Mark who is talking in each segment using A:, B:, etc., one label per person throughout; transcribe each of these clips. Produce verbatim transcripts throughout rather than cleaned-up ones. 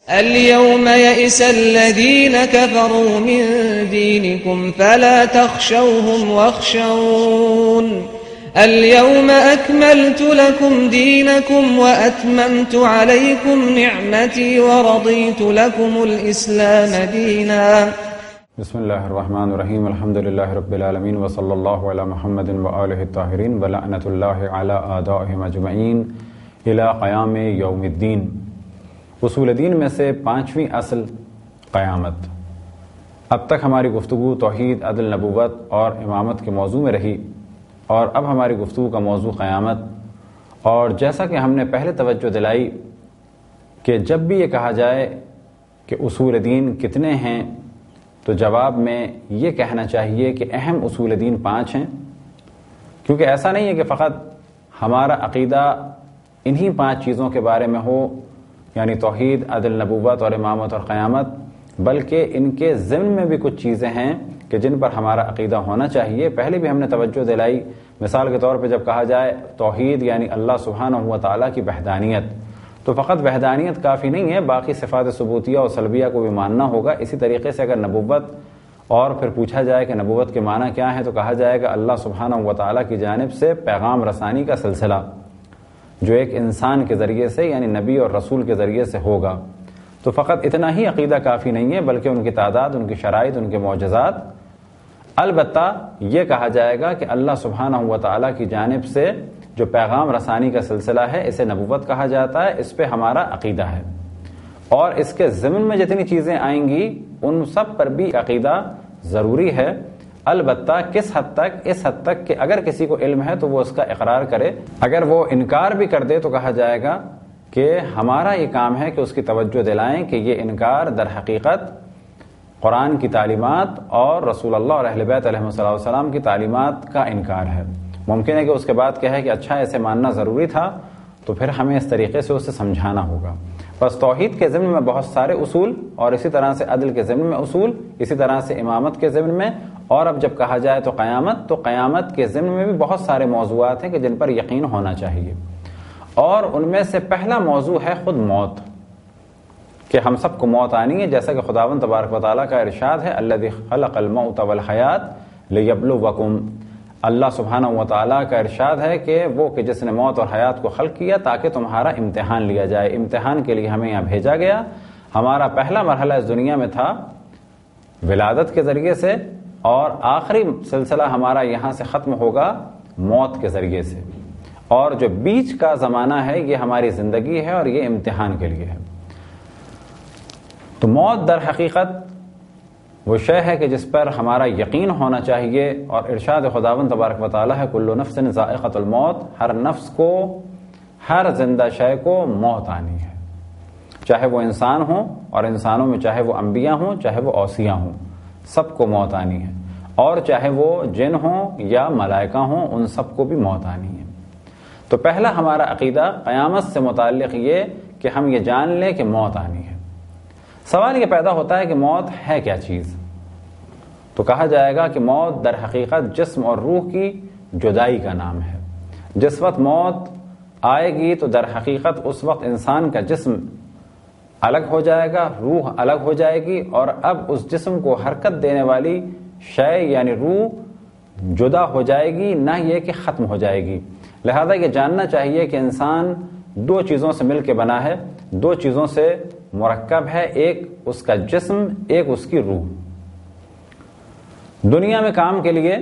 A: اليوم يئس الذين كفروا من دينكم فلا تخشوهم واخشون اليوم أكملت لكم دينكم وأتممت عليكم نعمتي ورضيت لكم الإسلام دينا.
B: بسم اللہ الرحمن الرحیم الحمد للہ رب العالمین وصلی اللہ علی محمد وآلہ الطاہرین ولعنۃ اللہ علی اعدائہم اجمعین الی قیام یوم الدین. اصول دین میں سے پانچویں اصل قیامت. اب تک ہماری گفتگو توحید، عدل، نبوت اور امامت کے موضوع میں رہی، اور اب ہماری گفتگو کا موضوع قیامت. اور جیسا کہ ہم نے پہلے توجہ دلائی کہ جب بھی یہ کہا جائے کہ اصول دین کتنے ہیں تو جواب میں یہ کہنا چاہیے کہ اہم اصول دین پانچ ہیں، کیونکہ ایسا نہیں ہے کہ فقط ہمارا عقیدہ انہی پانچ چیزوں کے بارے میں ہو، یعنی توحید، عدل، نبوت اور امامت اور قیامت، بلکہ ان کے ضمن میں بھی کچھ چیزیں ہیں کہ جن پر ہمارا عقیدہ ہونا چاہیے. پہلے بھی ہم نے توجہ دلائی، مثال کے طور پہ جب کہا جائے توحید یعنی اللہ سبحانہ و تعالیٰ کی وحدانیت، تو فقط وحدانیت کافی نہیں ہے، باقی صفات ثبوتیہ اور سلبیہ کو بھی ماننا ہوگا. اسی طریقے سے اگر نبوت اور پھر پوچھا جائے کہ نبوت کے معنی کیا ہے، تو کہا جائے گا اللہ سبحانہ و تعالیٰ کی جانب سے پیغام رسانی کا سلسلہ جو ایک انسان کے ذریعے سے یعنی نبی اور رسول کے ذریعے سے ہوگا. تو فقط اتنا ہی عقیدہ کافی نہیں ہے، بلکہ ان کی تعداد، ان کی شرائط، ان کے معجزات. البتہ یہ کہا جائے گا کہ اللہ سبحانہ و تعالیٰ کی جانب سے جو پیغام رسانی کا سلسلہ ہے اسے نبوت کہا جاتا ہے، اس پہ ہمارا عقیدہ ہے. اور اس کے ضمن میں جتنی چیزیں آئیں گی ان سب پر بھی عقیدہ ضروری ہے. البتہ کس حد تک؟ اس حد تک کہ اگر کسی کو علم ہے تو وہ اس کا اقرار کرے، اگر وہ انکار بھی کر دے تو کہا جائے گا کہ ہمارا یہ کام ہے کہ اس کی توجہ دلائیں کہ یہ انکار در حقیقت قرآن کی تعلیمات اور رسول اللہ اور اہل بیت علیہ السلام کی تعلیمات کا انکار ہے. ممکن ہے کہ اس کے بعد کہے کہ اچھا ایسے ماننا ضروری تھا، تو پھر ہمیں اس طریقے سے اسے سمجھانا ہوگا. بس توحید کے ضمن میں بہت سارے اصول، اور اسی طرح سے عدل کے ضمن میں اصول، اسی طرح سے امامت کے ضمن میں، اور اب جب کہا جائے تو قیامت، تو قیامت کے ضمن میں بھی بہت سارے موضوعات ہیں کہ جن پر یقین ہونا چاہیے. اور ان میں سے پہلا موضوع ہے خود موت، کہ ہم سب کو موت آنی ہے، جیسا کہ خداوند تبارک و تعالیٰ کا ارشاد ہے الذی خلق الموت والحیات لیبلوکم. اللہ سبحانہ و تعالیٰ کا ارشاد ہے کہ وہ کہ جس نے موت اور حیات کو خلق کیا تاکہ تمہارا امتحان لیا جائے. امتحان کے لیے ہمیں یہاں بھیجا گیا. ہمارا پہلا مرحلہ اس دنیا میں تھا ولادت کے ذریعے سے، اور آخری سلسلہ ہمارا یہاں سے ختم ہوگا موت کے ذریعے سے. اور جو بیچ کا زمانہ ہے یہ ہماری زندگی ہے اور یہ امتحان کے لیے ہے. تو موت در حقیقت وہ شے ہے کہ جس پر ہمارا یقین ہونا چاہیے، اور ارشاد خداوند تبارک و تعالیٰ ہے کل نفس ذائقۃ الموت، ہر نفس کو، ہر زندہ شے کو موت آنی ہے، چاہے وہ انسان ہوں، اور انسانوں میں چاہے وہ انبیاء ہوں چاہے وہ اوصیاء ہوں، سب کو موت آنی ہے. اور چاہے وہ جن ہوں یا ملائکہ ہوں ان سب کو بھی موت آنی ہے. تو پہلا ہمارا عقیدہ قیامت سے متعلق یہ کہ ہم یہ جان لیں کہ موت آنی ہے. سوال یہ پیدا ہوتا ہے کہ موت ہے کیا چیز؟ تو کہا جائے گا کہ موت در حقیقت جسم اور روح کی جدائی کا نام ہے. جس وقت موت آئے گی تو در حقیقت اس وقت انسان کا جسم الگ ہو جائے گا، روح الگ ہو جائے گی، اور اب اس جسم کو حرکت دینے والی شے یعنی روح جدا ہو جائے گی، نہ یہ کہ ختم ہو جائے گی. لہذا یہ جاننا چاہیے کہ انسان دو چیزوں سے مل کے بنا ہے، دو چیزوں سے مرکب ہے، ایک اس کا جسم، ایک اس کی روح. دنیا میں کام کے لیے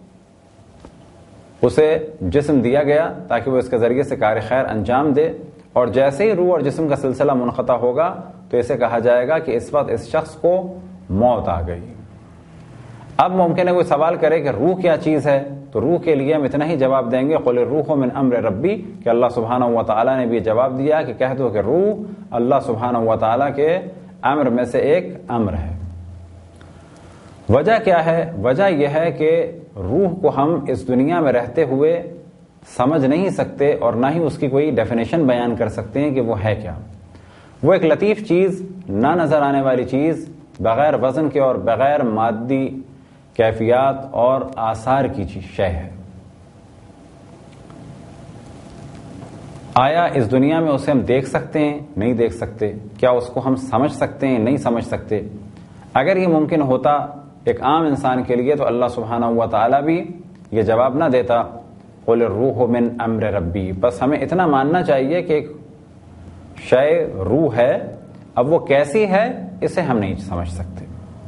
B: اسے جسم دیا گیا تاکہ وہ اس کے ذریعے سے کار خیر انجام دے، اور جیسے ہی روح اور جسم کا سلسلہ منقطع ہوگا تو اسے کہا جائے گا کہ اس وقت اس شخص کو موت آ گئی. اب ممکن ہے کوئی سوال کرے کہ روح کیا چیز ہے، تو روح کے لیے ہم اتنا ہی جواب دیں گے قل الروح من امر ربی، کہ اللہ سبحانہ و تعالیٰ نے بھی جواب دیا کہ کہہ دو کہ روح اللہ سبحانہ و تعالیٰ کے امر میں سے ایک امر ہے. وجہ کیا ہے؟ وجہ یہ ہے کہ روح کو ہم اس دنیا میں رہتے ہوئے سمجھ نہیں سکتے، اور نہ ہی اس کی کوئی ڈیفینیشن بیان کر سکتے ہیں کہ وہ ہے کیا. وہ ایک لطیف چیز، نہ نظر آنے والی چیز، بغیر وزن کے اور بغیر مادی کیفیات اور آثار کی شے ہے. آیا اس دنیا میں اسے ہم دیکھ سکتے ہیں؟ نہیں دیکھ سکتے. کیا اس کو ہم سمجھ سکتے ہیں؟ نہیں سمجھ سکتے. اگر یہ ممکن ہوتا ایک عام انسان کے لیے تو اللہ سبحانہ و تعالیٰ بھی یہ جواب نہ دیتا قل الروح من امر ربی. بس ہمیں اتنا ماننا چاہیے کہ ایک شے روح ہے، اب وہ کیسی ہے اسے ہم نہیں سمجھ سکتے.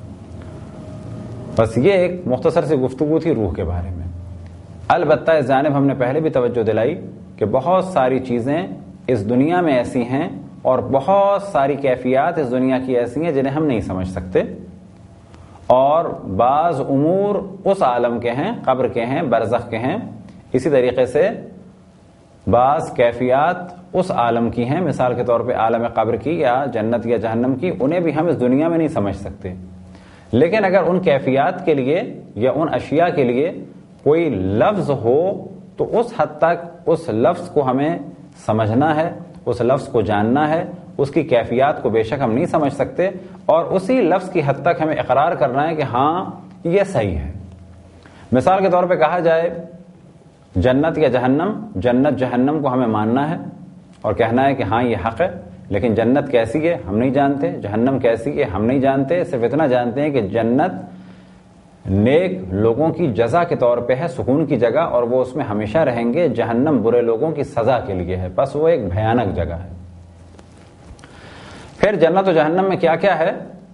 B: بس یہ ایک مختصر سی گفتگو تھی روح کے بارے میں. البتہ اس جانب ہم نے پہلے بھی توجہ دلائی کہ بہت ساری چیزیں اس دنیا میں ایسی ہیں اور بہت ساری کیفیات اس دنیا کی ایسی ہیں جنہیں ہم نہیں سمجھ سکتے، اور بعض امور اس عالم کے ہیں، قبر کے ہیں، برزخ کے ہیں. اسی طریقے سے بعض کیفیات اس عالم کی ہیں، مثال کے طور پہ عالم قبر کی یا جنت یا جہنم کی، انہیں بھی ہم اس دنیا میں نہیں سمجھ سکتے. لیکن اگر ان کیفیات کے لیے یا ان اشیاء کے لیے کوئی لفظ ہو تو اس حد تک اس لفظ کو ہمیں سمجھنا ہے، اس لفظ کو جاننا ہے. اس کی کیفیات کو بے شک ہم نہیں سمجھ سکتے، اور اسی لفظ کی حد تک ہمیں اقرار کرنا ہے کہ ہاں یہ صحیح ہے. مثال کے طور پہ کہا جائے جنت یا جہنم، جنت جہنم کو ہمیں ماننا ہے اور کہنا ہے کہ ہاں یہ حق ہے، لیکن جنت کیسی ہے ہم نہیں جانتے، جہنم کیسی ہے ہم نہیں جانتے. صرف اتنا جانتے ہیں کہ جنت نیک لوگوں کی جزا کے طور پہ ہے، سکون کی جگہ، اور وہ اس میں ہمیشہ رہیں گے. جہنم برے لوگوں کی سزا کے لیے ہے، بس وہ ایک بھیانک جگہ ہے. پھر جنت و جہنم میں کیا کیا ہے؟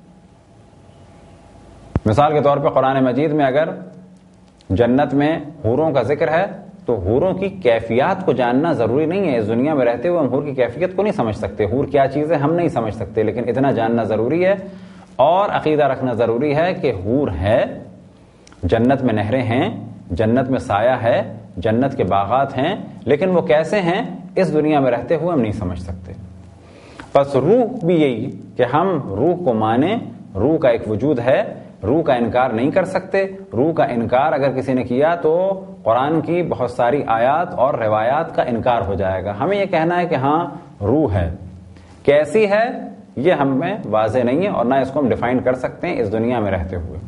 B: مثال کے طور پہ قرآن مجید میں اگر جنت میں حوروں کا ذکر ہے تو حوروں کی کیفیات کو جاننا ضروری نہیں ہے. اس دنیا میں رہتے ہوئے ہم حور کی کیفیت کو نہیں سمجھ سکتے، حور کیا چیز ہے ہم نہیں سمجھ سکتے، لیکن اتنا جاننا ضروری ہے اور عقیدہ رکھنا ضروری ہے کہ حور ہے، جنت میں نہریں ہیں، جنت میں سایہ ہے، جنت کے باغات ہیں، لیکن وہ کیسے ہیں اس دنیا میں رہتے ہوئے ہم نہیں سمجھ سکتے. پس روح بھی یہی کہ ہم روح کو مانیں، روح کا ایک وجود ہے، روح کا انکار نہیں کر سکتے. روح کا انکار اگر کسی نے کیا تو قرآن کی بہت ساری آیات اور روایات کا انکار ہو جائے گا. ہمیں یہ کہنا ہے کہ ہاں روح ہے، کیسی ہے یہ ہمیں واضح نہیں ہے اور نہ اس کو ہم ڈیفائن کر سکتے ہیں اس دنیا میں رہتے ہوئے.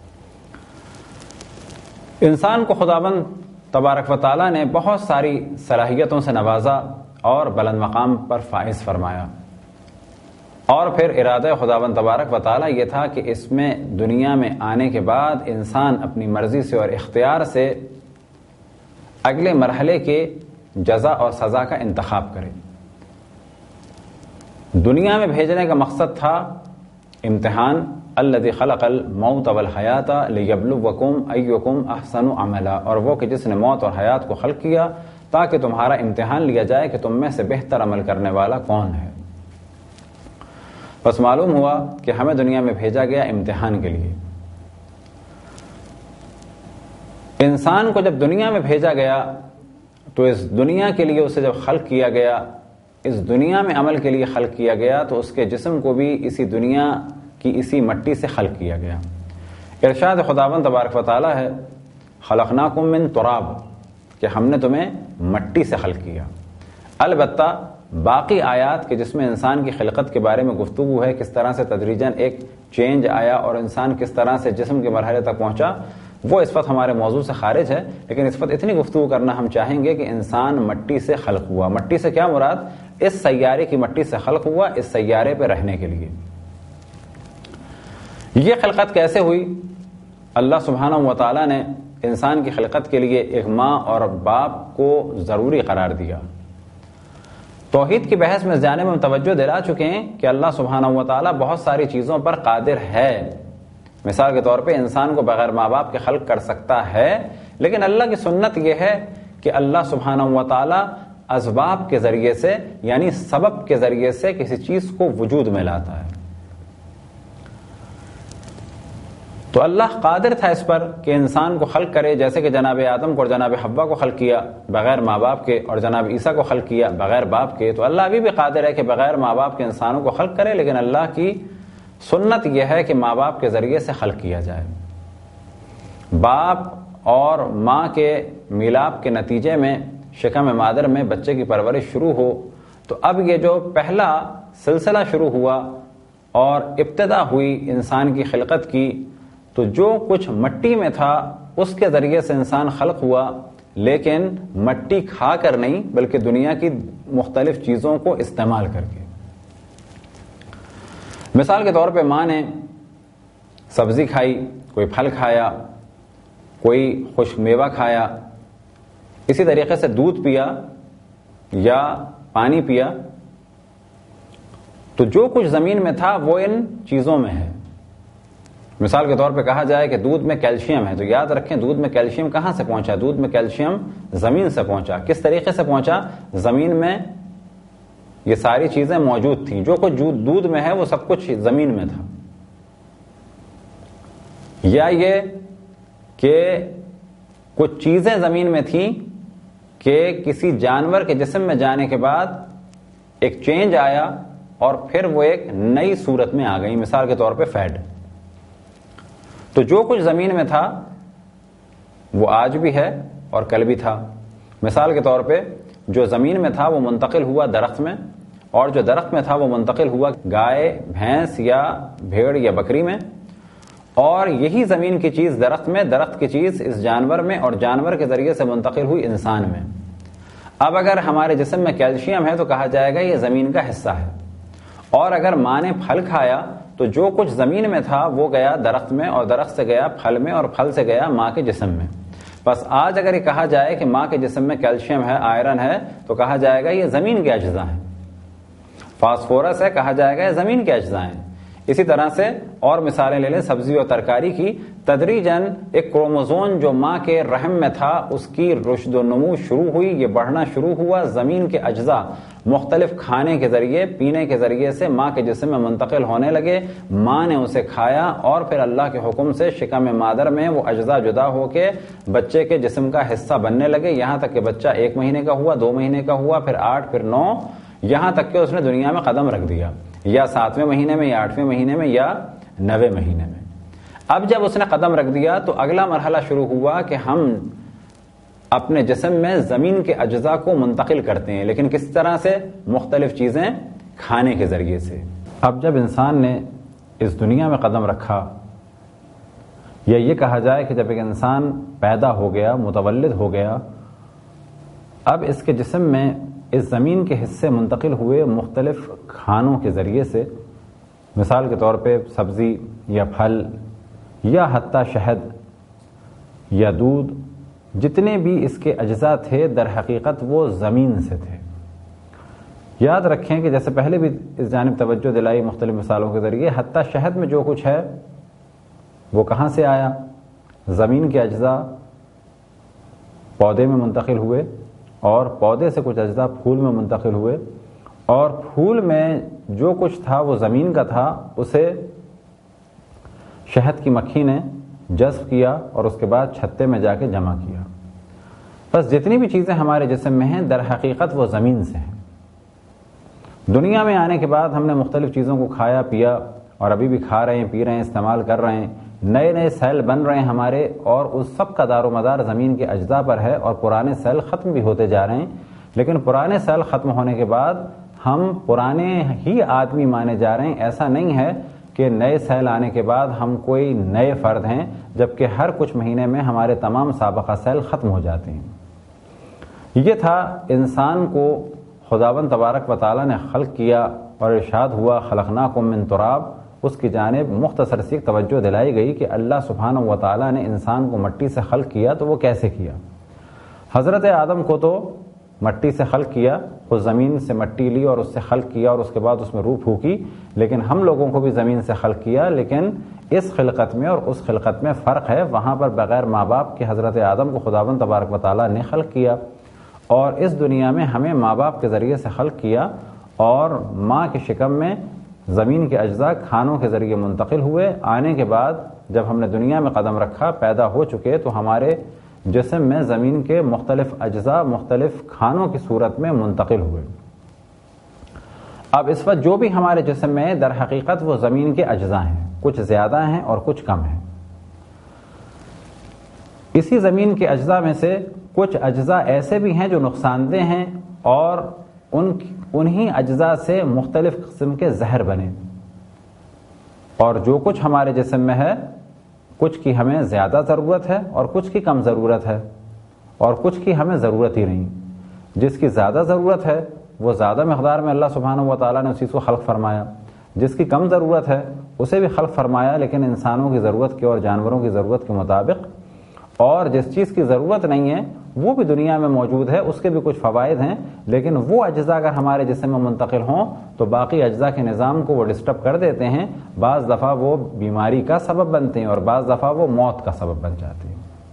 B: انسان کو خداوند تبارک و تعالیٰ نے بہت ساری صلاحیتوں سے نوازا اور بلند مقام پر فائز فرمایا، اور پھر ارادہ خداوند تبارک و تعالیٰ یہ تھا کہ اس میں دنیا میں آنے کے بعد انسان اپنی مرضی سے اور اختیار سے اگلے مرحلے کے جزا اور سزا کا انتخاب کرے. دنیا میں بھیجنے کا مقصد تھا امتحان. الذی خلق الموت والحیات لیبلوکم ایکم احسن عملا، اور وہ کہ جس نے موت اور حیات کو خلق کیا تاکہ تمہارا امتحان لیا جائے کہ تم میں سے بہتر عمل کرنے والا کون ہے. بس معلوم ہوا کہ ہمیں دنیا میں بھیجا گیا امتحان کے لیے. انسان کو جب دنیا میں بھیجا گیا تو اس دنیا کے لیے اسے جب خلق کیا گیا، اس دنیا میں عمل کے لیے خلق کیا گیا، تو اس کے جسم کو بھی اسی دنیا کی اسی مٹی سے خلق کیا گیا. ارشاد خداوند تبارک و تعالی ہے خلقناکم من تراب، کہ ہم نے تمہیں مٹی سے خلق کیا. البتہ باقی آیات کے جس میں انسان کی خلقت کے بارے میں گفتگو ہے، کس طرح سے تدریجاً ایک چینج آیا اور انسان کس طرح سے جسم کے مرحلے تک پہنچا، وہ اس وقت ہمارے موضوع سے خارج ہے. لیکن اس وقت اتنی گفتگو کرنا ہم چاہیں گے کہ انسان مٹی سے خلق ہوا. مٹی سے کیا مراد؟ اس سیارے کی مٹی سے خلق ہوا اس سیارے پہ رہنے کے لیے. یہ خلقت کیسے ہوئی؟ اللہ سبحانہ و تعالیٰ نے انسان کی خلقت کے لیے ایک ماں اور باپ کو ضروری قرار دیا. توحید کی بحث میں اس جانب ہم توجہ دلا چکے ہیں کہ اللہ سبحانہ و تعالیٰ بہت ساری چیزوں پر قادر ہے. مثال کے طور پہ انسان کو بغیر ماں باپ کے خلق کر سکتا ہے، لیکن اللہ کی سنت یہ ہے کہ اللہ سبحانہ و تعالیٰ اسباب کے ذریعے سے یعنی سبب کے ذریعے سے کسی چیز کو وجود میں لاتا ہے. تو اللہ قادر تھا اس پر کہ انسان کو خلق کرے، جیسے کہ جناب آدم کو اور جناب حوا کو خلق کیا بغیر ماں باپ کے، اور جناب عیسیٰ کو خلق کیا بغیر باپ کے. تو اللہ ابھی بھی قادر ہے کہ بغیر ماں باپ کے انسانوں کو خلق کرے، لیکن اللہ کی سنت یہ ہے کہ ماں باپ کے ذریعے سے خلق کیا جائے. باپ اور ماں کے میلاپ کے نتیجے میں شکم مادر میں بچے کی پرورش شروع ہو، تو اب یہ جو پہلا سلسلہ شروع ہوا اور ابتدا ہوئی انسان کی خلقت کی، تو جو کچھ مٹی میں تھا اس کے ذریعے سے انسان خلق ہوا. لیکن مٹی کھا کر نہیں بلکہ دنیا کی مختلف چیزوں کو استعمال کر کے. مثال کے طور پہ ماں نے سبزی کھائی، کوئی پھل کھایا، کوئی خشک میوہ کھایا، اسی طریقے سے دودھ پیا یا پانی پیا، تو جو کچھ زمین میں تھا وہ ان چیزوں میں ہے. مثال کے طور پہ کہا جائے کہ دودھ میں کیلشیم ہے، تو یاد رکھیں دودھ میں کیلشیم کہاں سے پہنچا؟ دودھ میں کیلشیم زمین سے پہنچا. کس طریقے سے پہنچا؟ زمین میں یہ ساری چیزیں موجود تھیں، جو کچھ دودھ میں ہے وہ سب کچھ زمین میں تھا. یا یہ کہ کچھ چیزیں زمین میں تھیں کہ کسی جانور کے جسم میں جانے کے بعد ایک چینج آیا اور پھر وہ ایک نئی صورت میں آ گئی. مثال کے طور پہ فیٹ. تو جو کچھ زمین میں تھا وہ آج بھی ہے اور کل بھی تھا. مثال کے طور پہ جو زمین میں تھا وہ منتقل ہوا درخت میں، اور جو درخت میں تھا وہ منتقل ہوا گائے، بھینس یا بھیڑ یا بکری میں، اور یہی زمین کی چیز درخت میں، درخت کی چیز اس جانور میں، اور جانور کے ذریعے سے منتقل ہوئی انسان میں. اب اگر ہمارے جسم میں کیلشیم ہے تو کہا جائے گا یہ زمین کا حصہ ہے. اور اگر ماں نے پھل کھایا تو جو کچھ زمین میں تھا وہ گیا درخت میں، اور درخت سے گیا پھل میں، اور پھل سے گیا ماں کے جسم میں. بس آج اگر یہ کہا جائے کہ ماں کے جسم میں کیلشیم ہے، آئرن ہے، تو کہا جائے گا یہ زمین کے اجزاء ہیں. فاسفورس ہے، کہا جائے گا یہ زمین کے اجزاء ہیں. اسی طرح سے اور مثالیں لے لیں سبزی اور ترکاری کی. تدریجاً ایک کروموزوم جو ماں کے رحم میں تھا اس کی رشد و نمو شروع ہوئی، یہ بڑھنا شروع ہوا. زمین کے اجزاء مختلف کھانے کے ذریعے، پینے کے ذریعے سے ماں کے جسم میں منتقل ہونے لگے. ماں نے اسے کھایا اور پھر اللہ کے حکم سے شکم مادر میں وہ اجزاء جدا ہو کے بچے کے جسم کا حصہ بننے لگے، یہاں تک کہ بچہ ایک مہینے کا ہوا، دو مہینے کا ہوا، پھر آٹھ، پھر نو، یہاں تک کہ اس نے دنیا میں قدم رکھ دیا، یا ساتویں مہینے میں، یا آٹھویں مہینے میں، یا نویں مہینے میں. اب جب اس نے قدم رکھ دیا تو اگلا مرحلہ شروع ہوا کہ ہم اپنے جسم میں زمین کے اجزاء کو منتقل کرتے ہیں، لیکن کس طرح سے؟ مختلف چیزیں کھانے کے ذریعے سے. اب جب انسان نے اس دنیا میں قدم رکھا، یا یہ کہا جائے کہ جب ایک انسان پیدا ہو گیا، متولد ہو گیا، اب اس کے جسم میں اس زمین کے حصے منتقل ہوئے مختلف کھانوں کے ذریعے سے. مثال کے طور پہ سبزی یا پھل یا حتیٰ شہد یا دودھ، جتنے بھی اس کے اجزاء تھے در حقیقت وہ زمین سے تھے. یاد رکھیں کہ جیسے پہلے بھی اس جانب توجہ دلائی مختلف مثالوں کے ذریعے، حتیٰ شہد میں جو کچھ ہے وہ کہاں سے آیا؟ زمین کے اجزاء پودے میں منتقل ہوئے، اور پودے سے کچھ اجزاء پھول میں منتقل ہوئے، اور پھول میں جو کچھ تھا وہ زمین کا تھا، اسے شہد کی مکھی نے جذب کیا اور اس کے بعد چھتے میں جا کے جمع کیا. بس جتنی بھی چیزیں ہمارے جسم میں ہیں در حقیقت وہ زمین سے ہیں. دنیا میں آنے کے بعد ہم نے مختلف چیزوں کو کھایا پیا، اور ابھی بھی کھا رہے ہیں، پی رہے ہیں، استعمال کر رہے ہیں. نئے نئے سیل بن رہے ہیں ہمارے، اور اس سب کا دار و مدار زمین کے اجزاء پر ہے، اور پرانے سیل ختم بھی ہوتے جا رہے ہیں. لیکن پرانے سیل ختم ہونے کے بعد ہم پرانے ہی آدمی مانے جا رہے ہیں. ایسا نہیں ہے کہ نئے سیل آنے کے بعد ہم کوئی نئے فرد ہیں، جبکہ ہر کچھ مہینے میں ہمارے تمام سابقہ سیل ختم ہو جاتے ہیں. یہ تھا انسان کو خداوند تبارک و تعالیٰ نے خلق کیا، اور ارشاد ہوا خلقناکم من تراب. اس کی جانب مختصر سی توجہ دلائی گئی کہ اللہ سبحانہ و تعالیٰ نے انسان کو مٹی سے خلق کیا، تو وہ کیسے کیا؟ حضرت آدم کو تو مٹی سے خلق کیا، خود زمین سے مٹی لی اور اس سے خلق کیا، اور اس کے بعد اس میں روح پھونکی. لیکن ہم لوگوں کو بھی زمین سے خلق کیا، لیکن اس خلقت میں اور اس خلقت میں فرق ہے. وہاں پر بغیر ماں باپ کے حضرت آدم کو خداوند تبارک و تعالیٰ نے خلق کیا، اور اس دنیا میں ہمیں ماں باپ کے ذریعے سے خلق کیا، اور ماں کے شکم میں زمین کے اجزاء کھانوں کے ذریعے منتقل ہوئے. آنے کے بعد جب ہم نے دنیا میں قدم رکھا، پیدا ہو چکے، تو ہمارے جسم میں زمین کے مختلف اجزاء مختلف کھانوں کی صورت میں منتقل ہوئے. اب اس وقت جو بھی ہمارے جسم میں در حقیقت وہ زمین کے اجزاء ہیں، کچھ زیادہ ہیں اور کچھ کم ہیں. اسی زمین کے اجزاء میں سے کچھ اجزاء ایسے بھی ہیں جو نقصان دہ ہیں، اور ان انہی اجزاء سے مختلف قسم کے زہر بنے. اور جو کچھ ہمارے جسم میں ہے، کچھ کی ہمیں زیادہ ضرورت ہے اور کچھ کی کم ضرورت ہے. اور کچھ کی ہمیں ضرورت ہی نہیں. جس کی زیادہ ضرورت ہے وہ زیادہ مقدار میں اللہ سبحانہ و تعالیٰ نے اس چیز کو خلق فرمایا، جس کی کم ضرورت ہے اسے بھی خلق فرمایا لیکن انسانوں کی ضرورت کے اور جانوروں کی ضرورت کے مطابق. اور جس چیز کی ضرورت نہیں ہے وہ بھی دنیا میں موجود ہے، اس کے بھی کچھ فوائد ہیں، لیکن وہ اجزاء اگر ہمارے جسم میں منتقل ہوں تو باقی اجزاء کے نظام کو وہ ڈسٹرب کر دیتے ہیں. بعض دفعہ وہ بیماری کا سبب بنتے ہیں اور بعض دفعہ وہ موت کا سبب بن جاتے ہیں.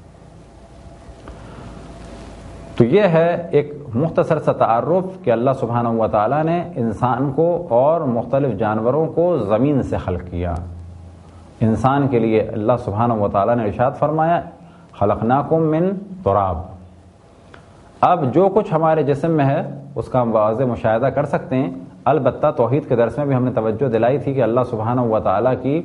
B: تو یہ ہے ایک مختصر سا تعارف کہ اللہ سبحانہ و تعالیٰ نے انسان کو اور مختلف جانوروں کو زمین سے خلق کیا. انسان کے لیے اللہ سبحانہ و تعالیٰ نے ارشاد فرمایا خلقناکم من تراب. اب جو کچھ ہمارے جسم میں ہے اس کا ہم واضح مشاہدہ کر سکتے ہیں. البتہ توحید کے درس میں بھی ہم نے توجہ دلائی تھی کہ اللہ سبحانہ و تعالیٰ کی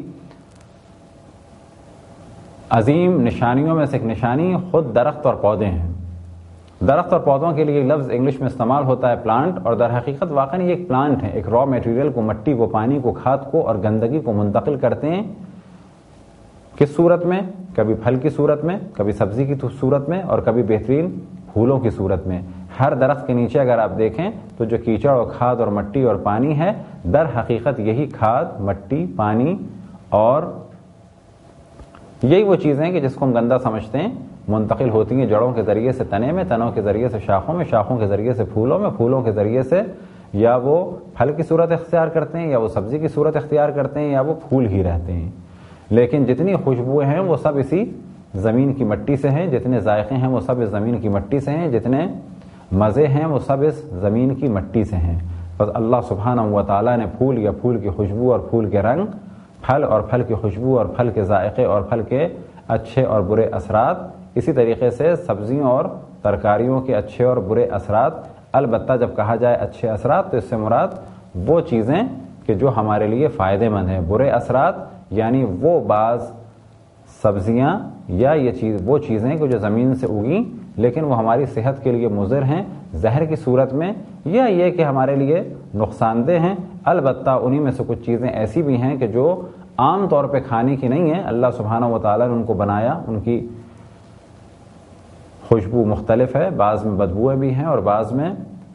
B: عظیم نشانیوں میں سے ایک نشانی خود درخت اور پودے ہیں. درخت اور پودوں کے لیے لفظ انگلش میں استعمال ہوتا ہے پلانٹ، اور در حقیقت واقعی یہ ایک پلانٹ ہے. ایک را میٹیریل کو، مٹی کو، پانی کو، کھاد کو اور گندگی کو منتقل کرتے ہیں. کس صورت میں؟ کبھی پھل کی صورت میں، کبھی سبزی کی صورت میں اور کبھی بہترین پھولوں کی صورت میں. ہر درخت کے نیچے اگر آپ دیکھیں تو جو کیچڑ اور کھاد اور مٹی اور پانی ہے، در حقیقت یہی کھاد، مٹی، پانی اور یہی وہ چیزیں ہیں کہ جس کو ہم گندا سمجھتے ہیں منتقل ہوتی ہیں جڑوں کے ذریعے سے تنے میں، تنوں کے ذریعے سے شاخوں میں، شاخوں کے ذریعے سے پھولوں میں، پھولوں کے ذریعے سے یا وہ پھل کی صورت اختیار کرتے ہیں یا وہ سبزی کی صورت اختیار کرتے ہیں یا وہ پھول ہی رہتے ہیں. لیکن جتنی خوشبوئیں ہیں وہ سب اسی زمین کی مٹی سے ہیں، جتنے ذائقے ہیں وہ سب اس زمین کی مٹی سے ہیں، جتنے مزے ہیں وہ سب اس زمین کی مٹی سے ہیں. بس اللہ سبحانہ و تعالیٰ نے پھول یا پھول کی خوشبو اور پھول کے رنگ، پھل اور پھل کی خوشبو اور پھل کے ذائقے اور پھل کے اچھے اور برے اثرات، اسی طریقے سے سبزیوں اور ترکاریوں کے اچھے اور برے اثرات. البتہ جب کہا جائے اچھے اثرات تو اس سے مراد وہ چیزیں کہ جو ہمارے لیے فائدہ مند ہیں. برے اثرات یعنی وہ بعض سبزیاں یا یہ چیز وہ چیزیں کہ جو زمین سے اگیں لیکن وہ ہماری صحت کے لیے مضر ہیں زہر کی صورت میں، یا یہ کہ ہمارے لیے نقصان دہ ہیں. البتہ انہی میں سے کچھ چیزیں ایسی بھی ہیں کہ جو عام طور پہ کھانے کی نہیں ہیں. اللہ سبحانہ و تعالیٰ نے ان کو بنایا، ان کی خوشبو مختلف ہے، بعض میں بدبوئیں بھی ہیں اور بعض میں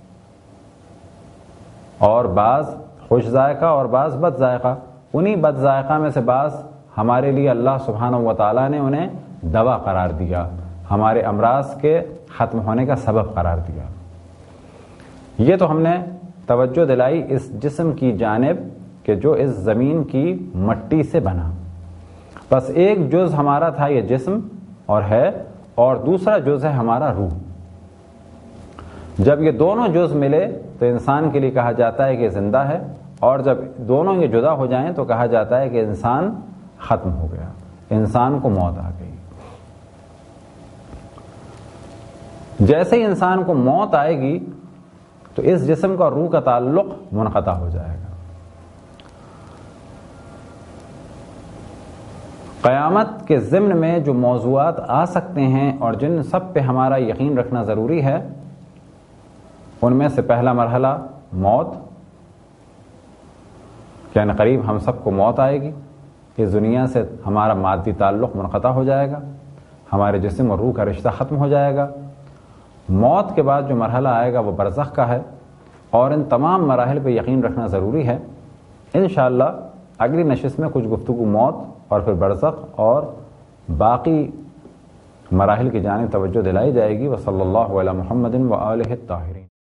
B: اور بعض خوش ذائقہ اور بعض بد ذائقہ. انہی بد ذائقہ میں سے بعض ہمارے لیے اللہ سبحانہ و تعالیٰ نے انہیں دوا قرار دیا، ہمارے امراض کے ختم ہونے کا سبب قرار دیا. یہ تو ہم نے توجہ دلائی اس جسم کی جانب کہ جو اس زمین کی مٹی سے بنا. بس ایک جز ہمارا تھا یہ جسم اور ہے، اور دوسرا جز ہے ہمارا روح. جب یہ دونوں جز ملے تو انسان کے لیے کہا جاتا ہے کہ زندہ ہے، اور جب دونوں یہ جدا ہو جائیں تو کہا جاتا ہے کہ انسان ختم ہو گیا، انسان کو موت آ گئی. جیسے ہی انسان کو موت آئے گی تو اس جسم کا روح کا تعلق منقطع ہو جائے گا. قیامت کے ضمن میں جو موضوعات آ سکتے ہیں اور جن سب پہ ہمارا یقین رکھنا ضروری ہے، ان میں سے پہلا مرحلہ موت، یعنی قریب ہم سب کو موت آئے گی. اس دنیا سے ہمارا مادی تعلق منقطع ہو جائے گا، ہمارے جسم اور روح کا رشتہ ختم ہو جائے گا. موت کے بعد جو مرحلہ آئے گا وہ برزخ کا ہے، اور ان تمام مراحل پہ یقین رکھنا ضروری ہے. انشاءاللہ اگلی نشست میں کچھ گفتگو موت اور پھر برزخ اور باقی مراحل کی جانب توجہ دلائی جائے گی. وصلی اللہ علی محمد و آلہ الطاہرین.